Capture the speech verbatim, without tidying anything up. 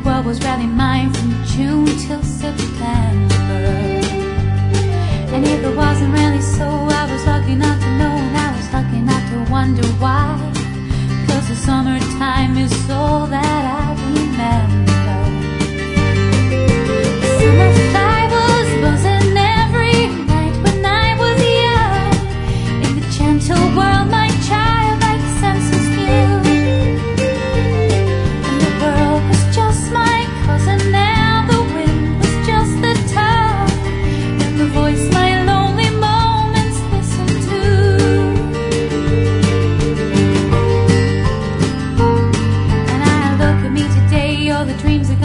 world was rarely mine from June till September. And if it wasn't really so, I was lucky not to know, and I was lucky not to wonder why. Cause the summertime is all that I remember. The summer fly was buzzing every night when I was young. In the gentle world my childlike senses knew. And the world was just my cousin, now the wind was just the tug, and the voice my lonely moments listened to. And I look at me today, all the dreams that